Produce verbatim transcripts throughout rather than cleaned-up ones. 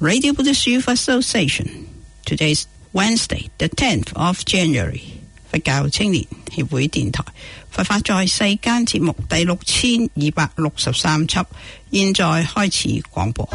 Radio Buddhist Youth Association. Today is Wednesday, the tenth of January. 佛教青年協會電台佛法在世間節目第六千二百六十三輯，現在開始廣播。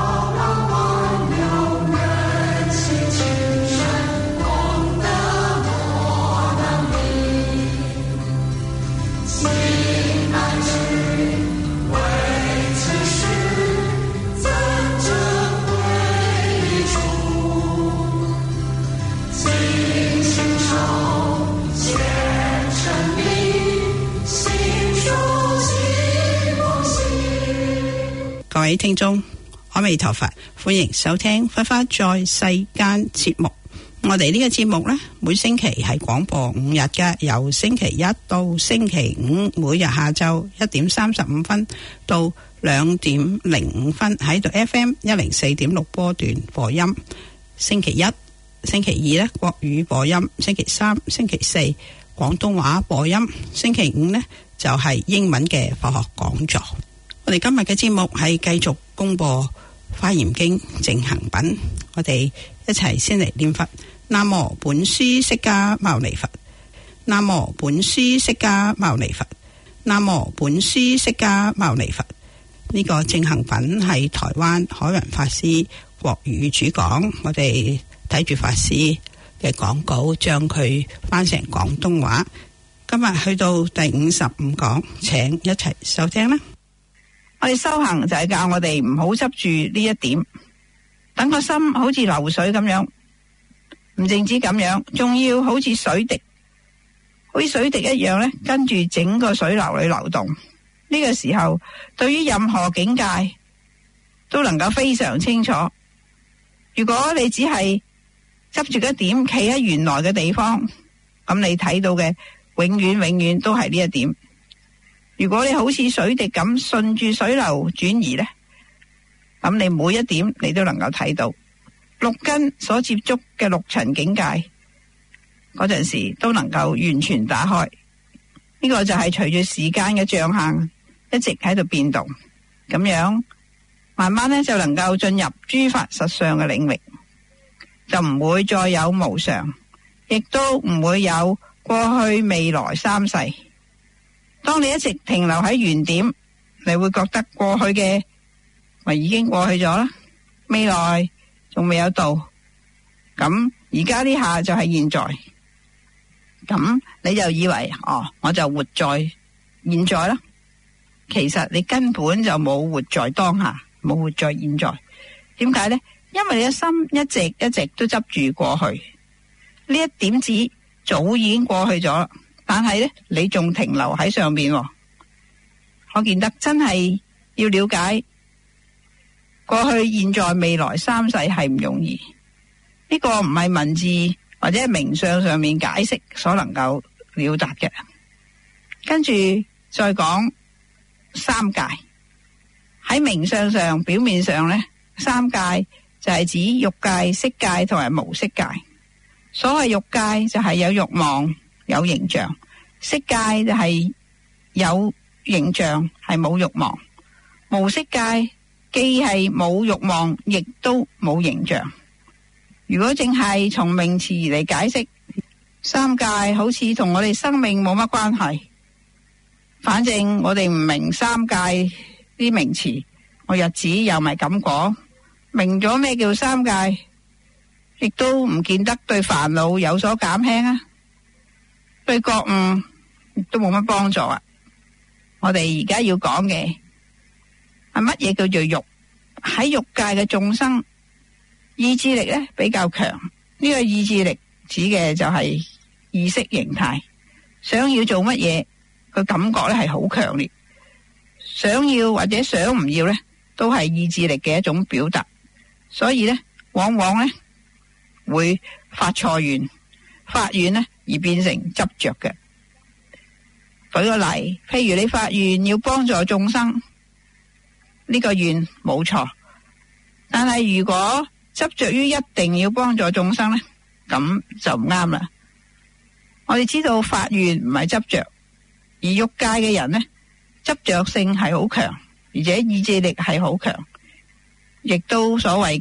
各位聽眾，阿彌陀佛，歡迎收聽佛法在世間節目。我哋呢個節目呢，每星期係廣播五日嘅，由星期一到星期五，每日下晝一點三十五分到兩點零五分喺度 F M 一零四點六波段播音。星期一、星期二呢，國語播音；星期三、星期四廣東話播音；星期五呢，就係英文嘅佛學講座。我哋今日嘅節目係繼續公布《華嚴經淨行品》，我哋一齊先嚟念佛。南無本師釋迦牟尼佛，南無本師釋迦牟尼佛，南無本師釋迦牟尼佛。呢、這個淨行品係台灣海雲法師國語主講，我哋睇住法師嘅講稿，將佢翻成廣東話。今日去到第五十五講，請一齊收聽啦。我哋修行就係教我哋唔好執住呢一點，等個心好似流水咁樣，唔淨止咁樣，仲要好似水滴，好似水滴一樣咧，跟住整個水流裏流動。呢個時候，對於任何境界都能夠非常清楚。如果你只係執住一點，企喺原來嘅地方，咁你睇到嘅永遠永遠都係呢一點。如果你好似水滴咁順住水流轉移呢，咁你每一點你都能夠睇到六根所接觸嘅六塵境界，嗰陣時都能夠完全打開。呢個就係隨住時間嘅象限一直喺度變動，咁樣慢慢呢就能夠進入諸法實相嘅領域，就唔會再有無常，亦都唔會有過去未來三世。當你一直停留喺原點，你會覺得過去嘅咪已經過去咗啦，未來仲未有到，咁而家呢下就係現在，咁你就以為哦，我就活在現在啦。其實你根本就冇活在當下，冇活在現在。點解呢？因為你嘅心一直一直都執住過去，呢一點子早已經過去咗，但係咧，你仲停留喺上面，可見得真係要了解過去、現在、未來三世係唔容易。呢個唔係文字或者名相上面解釋所能夠了達嘅。跟住再講三界，喺名相上、表面上呢，三界就係指欲界、色界同埋無色界。所謂欲界就係有欲望、有形象，色界就係有形象，係冇欲望。無色界既係冇欲望，亦都冇形象。如果淨係從名詞嚟解釋，三界好似同我哋生命冇乜關係。反正我哋唔明三界啲名詞，我日子又咪咁講。明咗咩叫三界，亦都唔見得對煩惱有所減輕啊，對覺悟亦都冇乜幫助啊。我哋而家要講嘅係乜嘢叫做欲？喺欲界嘅眾生意志力咧比較強，呢個意志力指嘅就係意識形態，想要做乜嘢，個感覺咧係好強烈，想要或者想唔要咧，都係意志力嘅一種表達。所以咧，往往咧會發錯願，發願咧而變成執着嘅。舉個例，譬如你發願要幫助眾生，呢個願冇錯，但係如果執着於一定要幫助眾生咧，咁就唔啱啦。我哋知道發願唔係執着，而欲界嘅人咧，執着性係好強，而且意志力係好強，亦都所謂嘅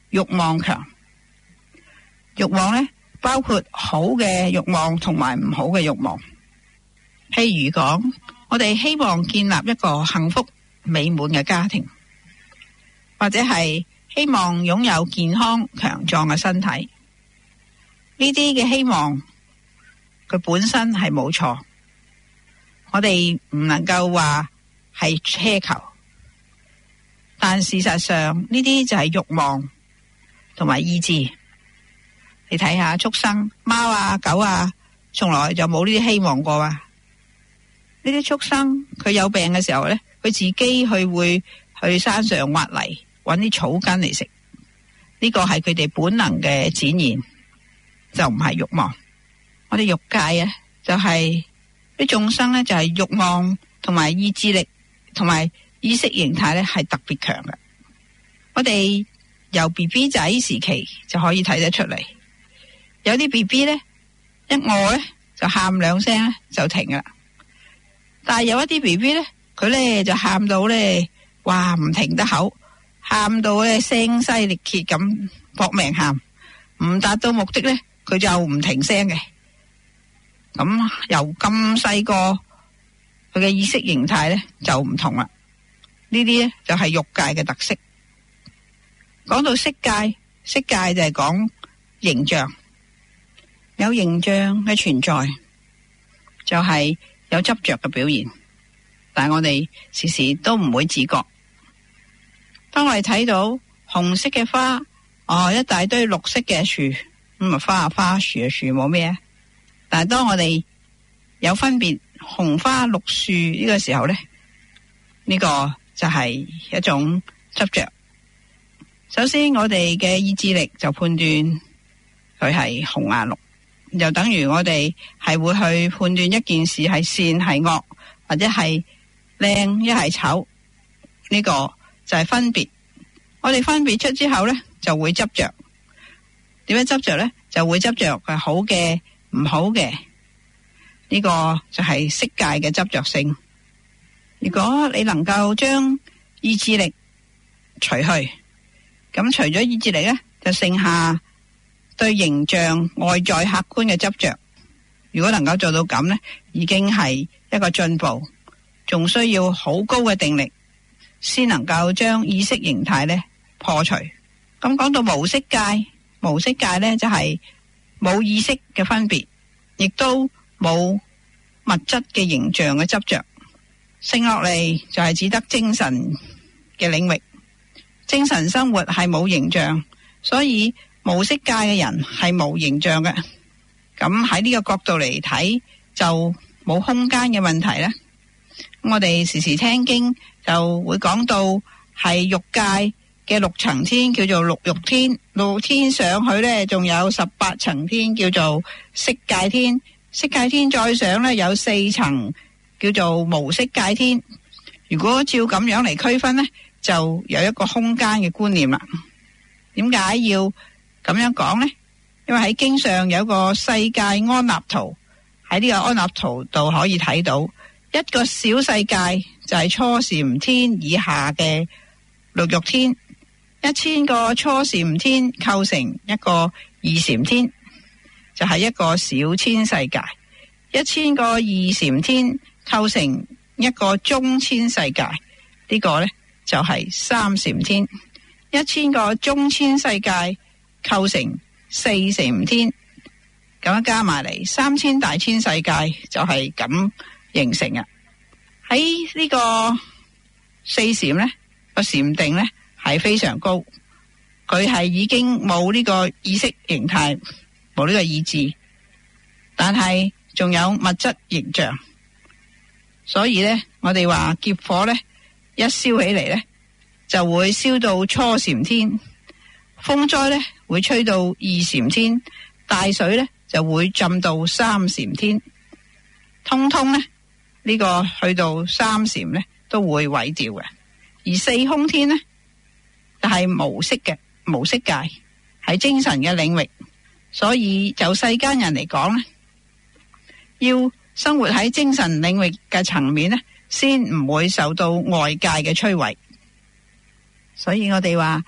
欲望強。欲望呢，包括好嘅欲望同埋唔好嘅欲望。譬如講，我哋希望建立一個幸福美滿嘅家庭，或者係希望擁有健康強壯嘅身體。呢啲嘅希望佢本身係冇錯，我哋唔能夠話係奢求，但事實上呢啲就係欲望同埋意志。你睇下畜生，貓啊狗啊，從來就冇呢啲希望過啊。呢啲畜生佢有病嘅時候呢，佢自己去會去山上挖泥揾啲草根嚟食，呢個係佢哋本能嘅展現，就唔係欲望。我哋欲界啊，就係啲眾生呢，就係欲望同埋意志力同埋意識形態呢係特別強嘅。我哋由 B B 仔時期就可以睇得出嚟，有啲 B B 呢，一餓呢就喊兩聲呢就停啦，但係有一啲 B B 呢，佢呢就喊到呢，哇唔停得口，喊到呢聲嘶力竭咁搏命喊，唔達到目的呢，佢就唔停聲嘅。咁由咁細個，佢嘅意識形態呢就唔同啦。呢啲呢就係欲界嘅特色。講到色界，色界就係講形象，有形象嘅存在就係有執着嘅表現，但係我哋時時都唔會自覺。當我哋睇到紅色嘅花，哦一大堆綠色嘅樹，咁啊花啊花，樹啊樹，冇咩啊。但係當我哋有分別紅花綠樹呢個時候呢，呢個就係一種執着。首先我哋嘅意志力就判斷佢係紅啊綠，就等於我哋係會去判斷一件事係善係惡，或者係靚一係醜，呢個就係分別。我哋分別出之後呢，就會執着。點樣執着呢？就會執着係好嘅唔好嘅，呢個就係色界嘅執着性。如果你能夠將意志力除去，咁除咗意志力呢，就剩下對形象外在客觀嘅執着。如果能夠做到咁呢，已經係一個進步，仲需要好高嘅定力先能夠將意識形態呢破除。咁講到無色界，無色界呢就係冇意識嘅分別，亦都冇物質嘅形象嘅執着。剩落嚟就係只得精神嘅領域。精神生活係冇形象，所以無色界嘅人係冇形象嘅。咁喺呢個角度嚟睇，就冇空間嘅問題啦。我哋時時聽經就會講到係欲界嘅六層天叫做六欲天，六欲天上去呢，仲有十八層天叫做色界天，色界天再上呢，有四層叫做無色界天。如果照咁樣嚟區分呢，就有一個空間嘅觀念啦。點解要咁樣講呢？因為喺經上有個世界安立圖，喺呢個安立圖度可以睇到一個小世界就係初禪天以下嘅六欲天，一千個初禪天構成一個二禪天，就係一個小千世界；一千個二禪天構成一個中千世界，呢個呢就係三禪天；一千個中千世界構成四禪天，咁樣加埋嚟三千大千世界就係咁形成啊！喺呢個四禪呢個禪定呢係非常高，佢係已經冇呢個意識形態，冇呢個意志，但係仲有物質形象，所以呢，我哋話劫火呢一燒起嚟呢，就會燒到初禪天，風災呢會吹到二禪天，大水呢就會浸到三禪天，通通呢呢、這個去到三禪呢都會毀掉嘅。而四空天呢就係、是、無色嘅，無色界係精神嘅領域，所以就世間人嚟講呢，要生活喺精神領域嘅層面呢，先唔會受到外界嘅摧毀。所以我哋話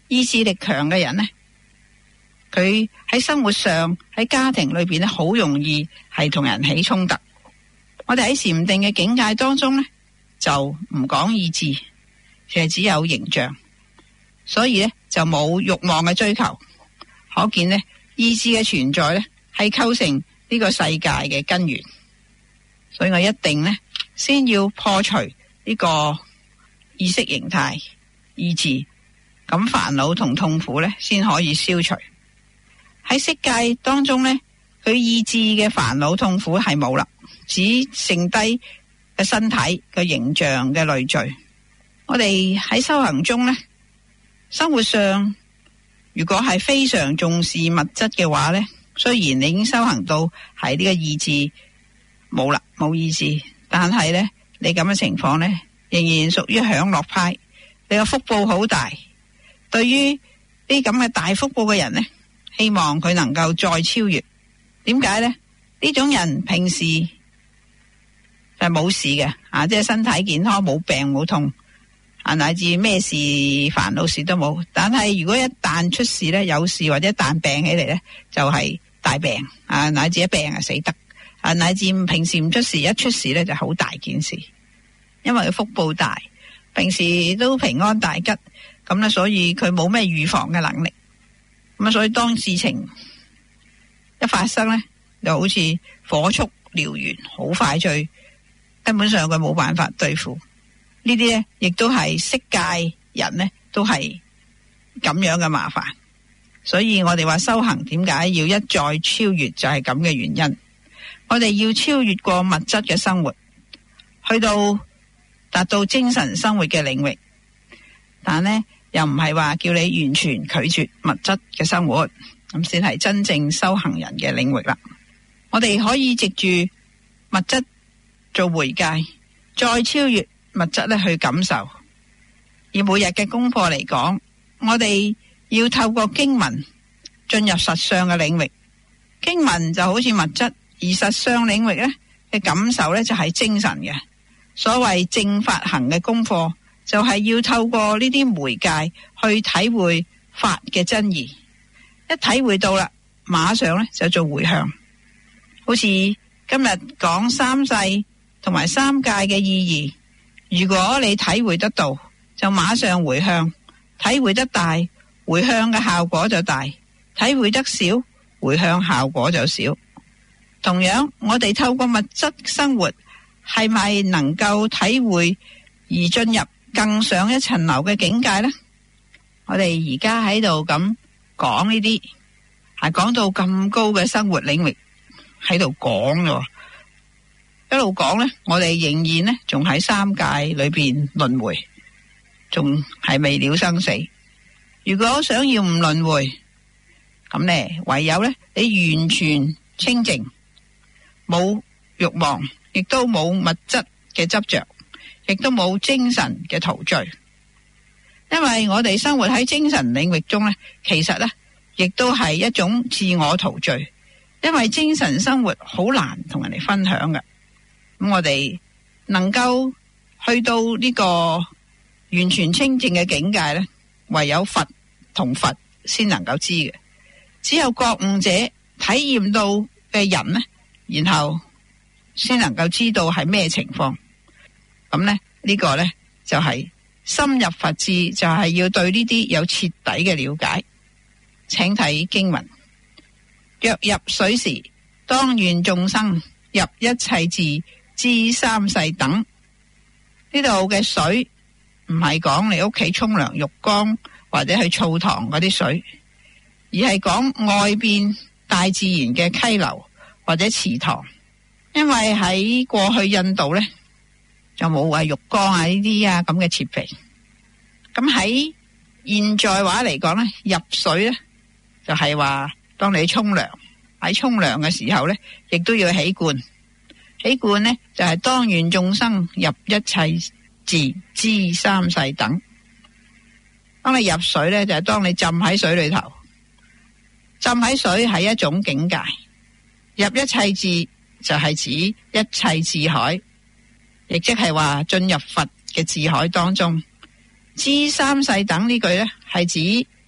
意志力強嘅人呢，佢喺生活上喺家庭裏邊咧，好容易係同人起衝突。我哋喺禪定嘅境界當中呢，就唔講意志，其實只有形象，所以呢，就冇慾望嘅追求。可見呢，意志嘅存在呢，係構成呢個世界嘅根源。所以我一定呢，先要破除呢個意識形態意志，咁煩惱同痛苦呢，先可以消除。喺色界當中呢，佢意志嘅煩惱痛苦係冇啦，只剩低嘅身體嘅形象嘅累贅。我哋喺修行中呢，生活上如果係非常重視物質嘅話呢，雖然你已經修行到係呢個意志冇啦，冇意志，但係呢，你咁嘅情況呢，仍然屬於享樂派。你個福報好大，對於呢咁嘅大福報嘅人呢，希望佢能夠再超越。點解呢？呢種人平時就冇事嘅，啊，即係身體健康，冇病冇痛，啊，乃至咩事煩惱事都冇。但係如果一旦出事呢，有事或者一旦病起嚟呢，就係、是、大病，啊，乃至一病啊死得，啊，乃至平時唔出事，一出事呢就好大件事。因為佢福報大，平時都平安大吉，咁咧，所以佢冇咩預防嘅能力。咁啊，所以當事情一發生呢，就好似火速燎原，好快脆，根本上佢冇辦法對付。呢啲呢，亦都係色界人呢，都係咁樣嘅麻煩。所以我哋話修行點解要一再超越，就係咁嘅原因。我哋要超越過物質嘅生活，去到達到精神生活嘅領域，但呢又唔係話叫你完全拒絕物質嘅生活，咁先係真正修行人嘅領域啦。我哋可以藉住物質做回戒，再超越物質咧去感受。以每日嘅功課嚟講，我哋要透過經文進入實相嘅領域。經文就好似物質，而實相領域咧嘅感受咧就係精神嘅。所謂正法行嘅功課，就係要透過呢啲媒介去體會法嘅真義。一體會到啦，馬上咧就做回向。好似今日講三世同埋三界嘅意義，如果你體會得到，就馬上回向。體會得大，回向嘅效果就大；體會得少，回向效果就少。同樣，我哋透過物質生活，係咪能夠體會而進入更上一層樓嘅境界呢？我哋而家喺度咁講呢啲，係講到咁高嘅生活領域喺度講嘅，一路講呢，我哋仍然呢仲喺三界裏邊輪迴，仲係未了生死。如果想要唔輪迴，咁呢唯有呢你完全清淨，冇欲望，亦都冇物質嘅執着，亦都冇精神嘅陶醉。因為我哋生活喺精神領域中呢，其實呢亦都係一種自我陶醉。因為精神生活好難同人哋分享嘅，咁我哋能夠去到呢個完全清淨嘅境界呢，唯有佛同佛先能夠知嘅。只有覺悟者體驗到嘅人呢，然後先能夠知道係咩情況。咁呢，呢個呢就係深入佛智，就係要對呢啲有徹底嘅了解。請睇經文：若入水時，當願眾生入一切智，知三世等。呢度嘅水唔係講你屋企沖涼浴缸或者去澡堂嗰啲水，而係講外邊大自然嘅溪流或者池塘。因為喺過去印度呢，就冇話浴缸啊呢啲啊咁嘅設備。咁喺現在話嚟講呢，入水呢就係話當你沖涼，喺沖涼嘅時候呢，亦都要起觀。起觀呢就係當願眾生入一切智，知三世等。當你入水呢，就係當你浸喺水裏頭。浸喺水係一種境界，入一切智就係指一切智海，亦即係話進入佛嘅智海當中。知三世等呢句呢，係指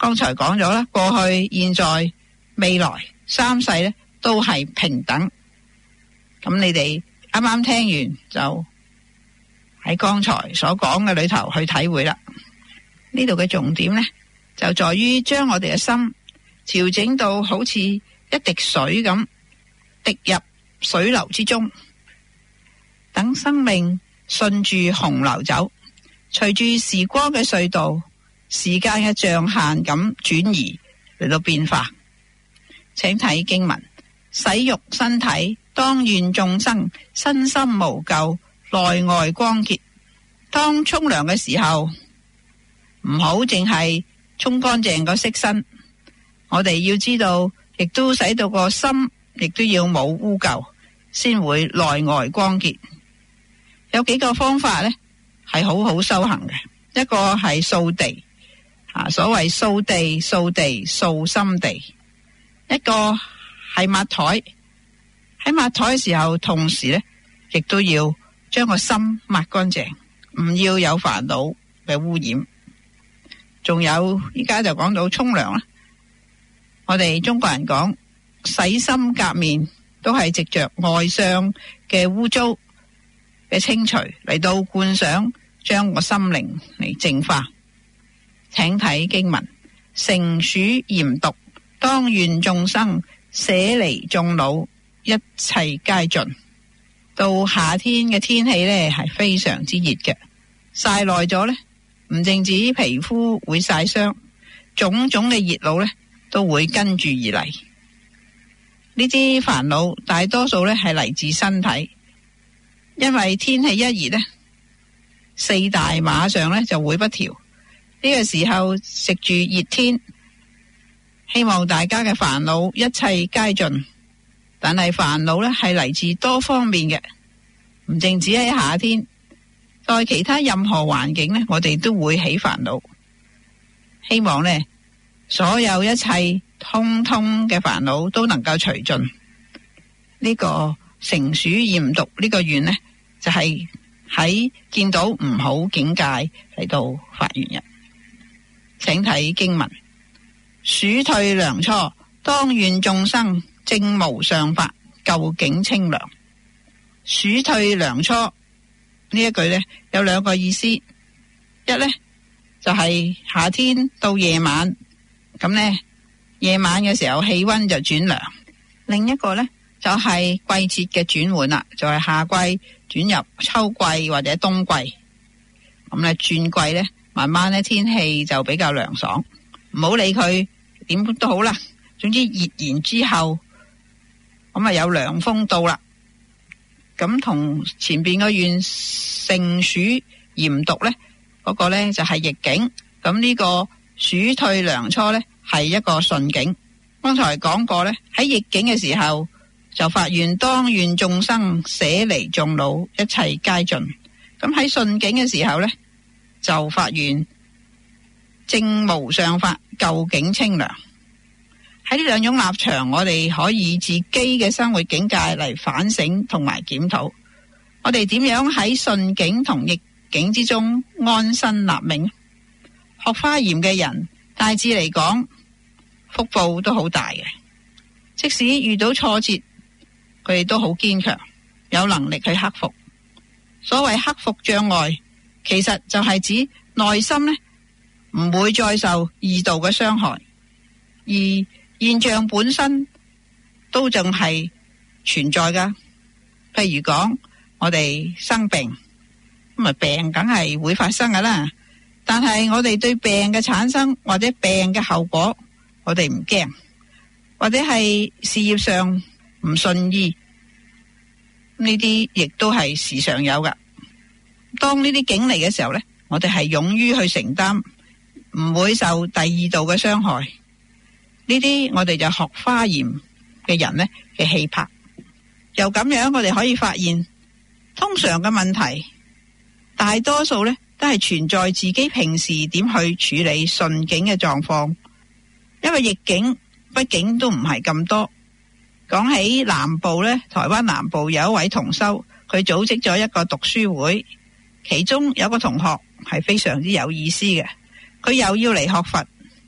剛才講咗啦，過去、現在、未來三世咧都係平等。咁你哋啱啱聽完就喺剛才所講嘅裏頭去體會啦。呢度嘅重點呢，就在於將我哋嘅心調整到好似一滴水咁滴入水流之中，等生命順住洪流走，隨住時光嘅隧道、時間嘅象限咁轉移嚟到變化。請睇經文：洗浴身體，當願眾生身心無垢，內外光潔。當沖涼嘅時候，唔好淨係沖乾淨個色身，我哋要知道，亦都使到個心，亦都要冇污垢，先會內外光潔。有幾個方法呢，係好好修行嘅。一個係掃地，啊，所謂掃地、掃地、掃心地。一個係抹台，喺抹台嘅時候，同時呢，亦都要將個心抹乾淨，唔要有煩惱嘅污染。仲有依家就講到沖涼啦，我哋中國人講洗心革面，都係藉着外相嘅污糟嘅清除嚟到觀想，將個心靈嚟淨化。請睇經文：成暑鹽毒，當願眾生捨離眾惱，一切皆盡。到夏天嘅天氣呢，係非常之熱嘅，曬耐咗呢，唔淨止皮膚會曬傷，種種嘅熱惱呢都會跟住而嚟。呢啲煩惱大多數呢係嚟自身體，因為天氣一熱呢，四大馬上呢就會不調。呢個時候食住熱天，希望大家嘅煩惱一切皆盡。但係煩惱呢係嚟自多方面嘅，唔淨止喺夏天，在其他任何環境呢，我哋都會起煩惱。希望呢，所有一切通通嘅煩惱都能夠除盡。呢個成暑鹽毒呢個願呢，就係喺見到唔好境界嚟到發願嘅。請睇經文：暑退涼初，當願眾生證無上法，究竟清涼。暑退涼初呢一句呢，有兩個意思。一呢，就係、是、夏天到夜晚，咁呢夜晚嘅時候氣溫就轉涼。另一個呢，就係、是、季節嘅轉換啦，就係、是、夏季轉入秋季或者冬季。咁呢轉季呢，慢慢呢天氣就比較涼爽。唔好理佢點都好啦，總之熱然之後，咁啊有涼風到啦。咁同前邊個願成暑鹽毒呢，嗰、那個呢就係、是、逆境。咁呢個暑退涼初呢，係一個順境。剛才講過呢，喺逆境嘅時候就發願當願眾生捨離眾惱，一切皆盡。咁喺順境嘅時候呢，就發願證無上法，究竟清涼。喺呢兩種立場，我哋可以自己嘅生活境界嚟反省同埋檢討，我哋點樣喺順境同逆境之中安身立命。學華嚴嘅人大致嚟講，福報都好大嘅，即使遇到挫折，佢哋都好堅強，有能力去克服。所謂克服障礙，其實就係指內心呢唔會再受二度嘅傷害，而現象本身都仲係存在噶。譬如講我哋生病，咁啊病梗係會發生噶啦，但係我哋對病嘅產生或者病嘅後果，我哋唔驚，或者係事業上唔順意，呢啲亦都係時常有噶。當呢啲境嚟嘅時候呢，我哋係勇於去承擔，唔會受第二度嘅傷害。呢啲我哋就學華嚴嘅人呢嘅氣魄。又咁樣我哋可以發現，通常嘅問題大多數呢都係存在自己平時點去處理順境嘅狀況，因為逆境畢竟都唔係咁多。講起南部呢，台灣南部有一位同修，佢組織咗一個讀書會，其中有個同學係非常之有意思嘅，佢又要嚟學佛，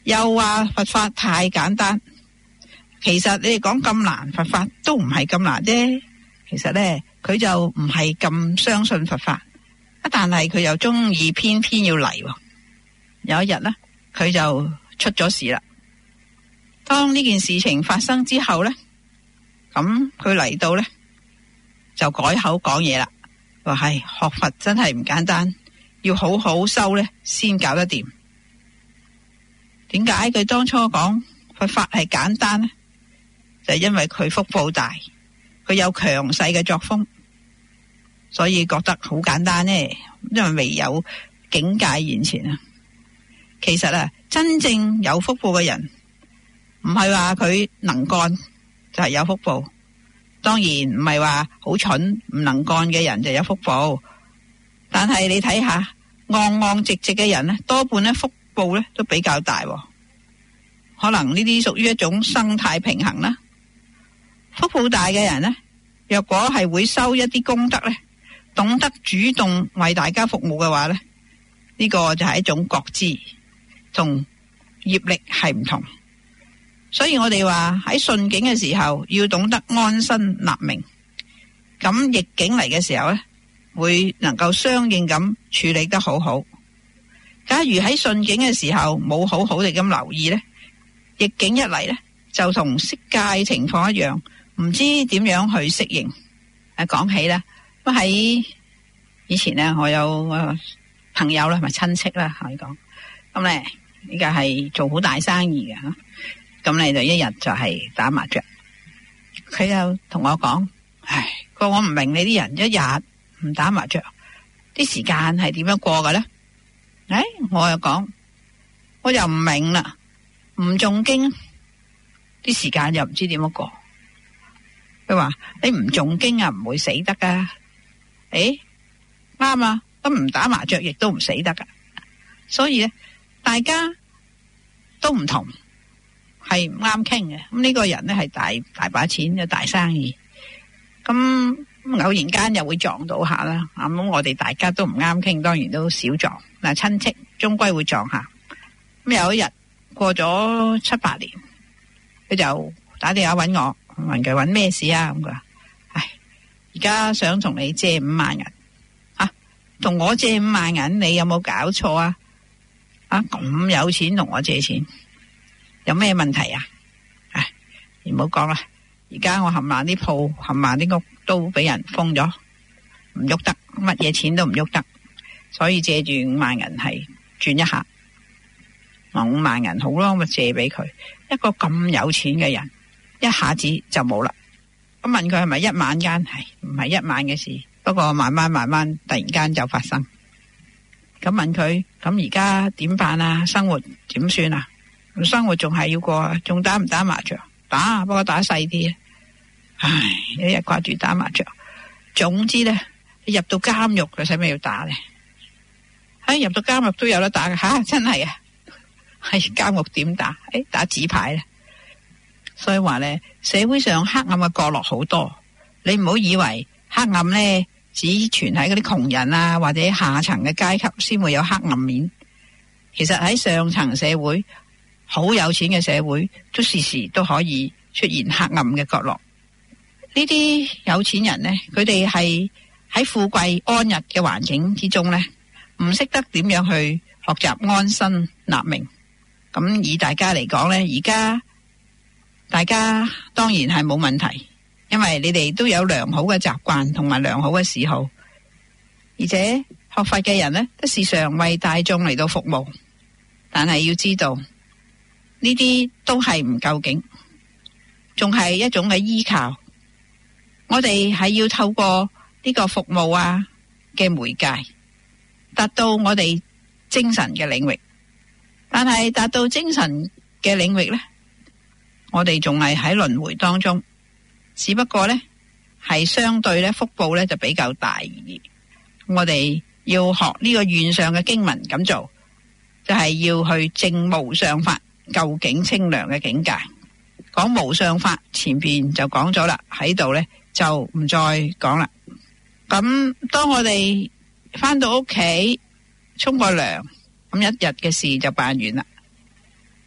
又話佛法太簡單。其實你哋講咁難，佛法都唔係咁難啫。其實呢，佢就唔係咁相信佛法，但係佢又中意偏偏要嚟。有一日呢，佢就出咗事啦。當呢件事情發生之後呢，咁佢嚟到呢，就改口講嘢啦，話係學佛真係唔簡單，要好好修呢先搞得掂。點解佢當初講佛法係簡單呢？就係因為佢福報大，佢有強勢嘅作風，所以覺得好簡單呢。因為未有境界現前啊。其實啊，真正有福報嘅人，唔係話佢能幹就係有福報。當然唔係話好蠢唔能幹嘅人就有福報。但係你睇下，昂昂直直嘅人呢，多半呢福報呢都比較大。可能呢啲屬於一種生態平衡啦。福報大嘅人呢，若果係會修一啲功德呢，懂得主動為大家服務嘅話呢，呢個就係一種覺知，同業力係唔同。所以我哋話喺順境嘅時候要懂得安身立命，咁逆境嚟嘅時候呢，會能夠相應咁處理得好好。假如喺順境嘅時候冇好好地咁留意呢，逆境一嚟呢，就同色界情況一樣，唔知點樣去適應。誒，講起啦，咁喺以前呢，我有朋友啦，咪親戚啦，可以講。咁咧，呢個係做好大生意嘅吓。咁你就一日就係打麻雀。佢又同我講：唉，佢話我唔明你啲人一日唔打麻雀，啲時間係點樣過嘅咧？誒，我又講，我又唔明啦，唔誦經，啲時間又唔知點樣過。佢話你唔誦經啊，唔會死得噶。誒，啱啊，咁唔打麻雀亦都唔死得噶。所以咧，大家都唔同，係唔啱傾嘅。咁呢個人咧係大大把錢嘅大生意，咁偶然間又會撞到下啦。咁我哋大家都唔啱傾，當然都少撞。嗱，親戚終歸會撞下。咁有一日過咗七八年，佢就打電話搵我。問佢搵咩事啊？咁佢話：唉，而家想同你借五萬銀啊！同我借五萬銀，你有冇搞錯啊？啊，咁有錢同我借錢，有咩問題啊？唉，你唔好講啦！而家我冚唪唥啲鋪，冚唪唥啲屋都俾人封咗，唔喐得，乜嘢錢都唔喐得，所以借住五萬銀係轉一下。話五萬銀好咯，咪借俾佢。一個咁有錢嘅人，一下子就冇啦。咁問佢係咪一晚間？係唔係一晚嘅事？不過慢慢慢慢突然間就發生。咁問佢，咁而家點辦啊？生活點算啊？生活仲係要過啊？仲打唔打麻雀？打，不過打細啲。唉，一日掛住打麻雀。總之咧，入到監獄佢使咩要打咧？唉，入到監獄都有得打嘅吓，真係啊！係監獄點打？誒，打紙牌咧。所以話咧，社會上黑暗嘅角落好多，你唔好以為黑暗咧只存喺嗰啲窮人啊或者下層嘅階級先會有黑暗面。其實喺上層社會，好有錢嘅社會，都時時都可以出現黑暗嘅角落。呢啲有錢人呢，佢哋係喺富貴安逸嘅環境之中呢，唔識得點樣去學習安身立命。咁以大家嚟講呢，而家大家當然係冇問題，因為你哋都有良好嘅習慣同埋良好嘅嗜好，而且學佛嘅人呢，都時常為大眾嚟到服務。但係要知道呢啲都係唔究竟，仲係一種嘅依靠。我哋係要透過呢個服務啊嘅媒介，達到我哋精神嘅領域。但係達到精神嘅領域呢，我哋仲係喺輪迴當中，只不過呢係相對呢福報呢就比較大而已。我哋要學呢個願上嘅經文咁做，就係要去證無上法究竟清涼嘅境界。講無上法前邊就講咗啦，喺度呢就唔再講啦。咁當我哋返到屋企沖個涼，咁一日嘅事就辦完啦。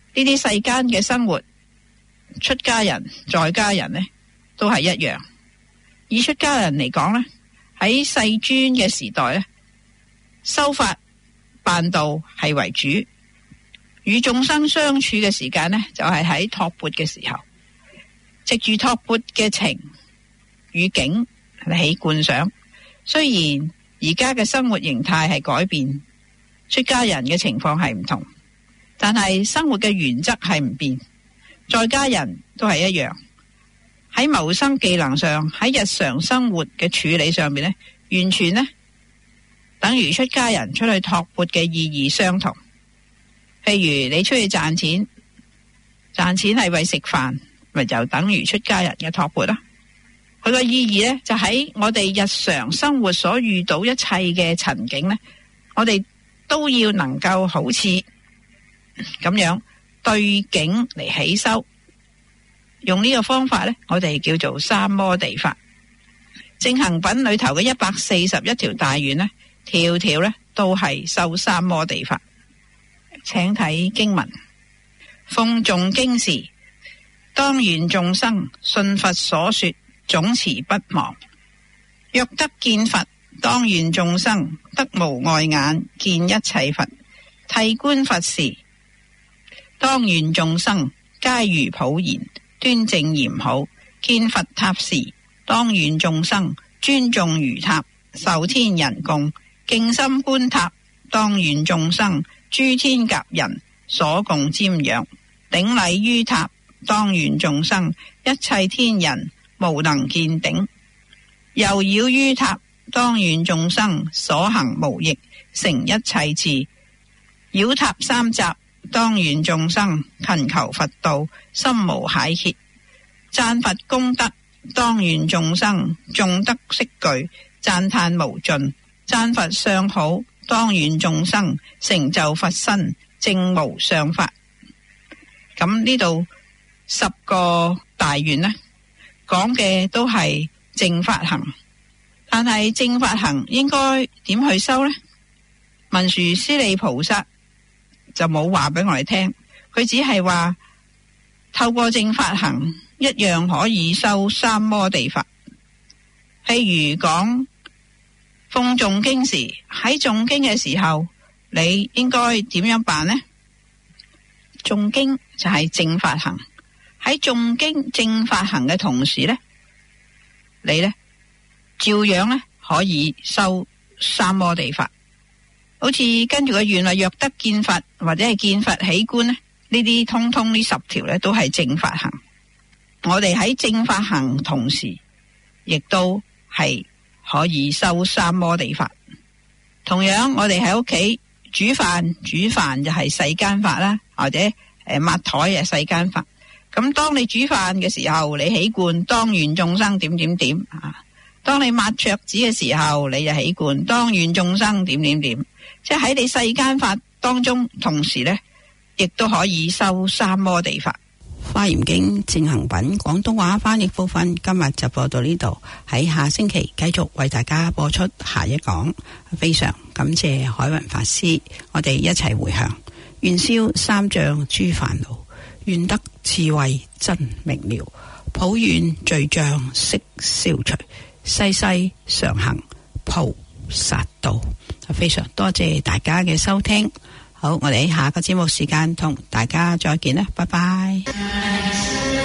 呢啲世間嘅生活，出家人在家人呢都係一樣。以出家人嚟講呢，喺世尊嘅時代呢，修法辦道係為主，與眾生相處嘅時間呢，就係喺托缽嘅時候，藉住托缽嘅情與景嚟起觀想。雖然而家嘅生活形態係改變，出家人嘅情況係唔同，但係生活嘅原則係唔變，在家人都係一樣。喺謀生技能上，喺日常生活嘅處理上面呢，完全呢等於出家人出去托缽嘅意義相同。譬如你出去賺錢，賺錢係為食飯，咪就等於出家人嘅托缽啦。佢個意義呢，就喺我哋日常生活所遇到一切嘅情景呢，我哋都要能夠好似咁樣對境嚟起修。用呢個方法呢，我哋叫做三摩地法。正行品裏頭嘅一百四十一條大願呢，條條呢都係修三摩地法。請睇經文：諷誦經時，當願眾生信佛所說，總持不忘；若得見佛，當願眾生得無礙眼見一切佛。諦觀佛時，當願眾生皆如普賢端正嚴好；見佛塔時，當願眾生尊重如塔，受天人供；敬心觀塔，當願眾生諸天甲人所共瞻仰；頂禮於塔，當願眾生一切天人無能見頂；又繞於塔，當願眾生所行無逆，成一切智；繞塔三匝，當願眾生勤求佛道，心無懈歇；讚佛功德，當願眾生眾德悉具，讚歎無盡；讚佛相好，當願眾生成就佛身，證無上法。咁呢度十個大願呢，講嘅都係正法行，但係正法行應該點去修呢？文殊師利菩薩就冇話俾我哋聽，佢只係話透過正法行一樣可以修三摩地法。譬如講諷誦經時，喺誦經嘅時候，你應該點樣辦呢？誦經就係正法行，喺誦經正法行嘅同時呢，你呢照樣呢可以修三摩地法。好似跟住個願話，若得見佛或者係見佛起觀呢，呢啲通通呢十條呢都係正法行。我哋喺正法行同時，亦都係可以修三摩地法。同樣我哋喺屋企煮飯，煮飯就係世間法啦，或者誒抹台係世間法。咁當你煮飯嘅時候，你起觀當願眾生點點點啊；當你抹桌子嘅時候，你就起觀當願眾生點點點。即係喺你世間法當中，同時呢亦都可以修三摩地法。華嚴經正行品廣東話翻譯部分今日就播到呢度，喺下星期繼續為大家播出下一講。非常感謝海雲法師，我哋一齊回向，願消三障諸煩惱，願得智慧真明了，普願罪障悉消除，世世常行菩薩道。非常多謝大家嘅收聽，好，我哋喺下個節目時間同大家再見啦，拜拜。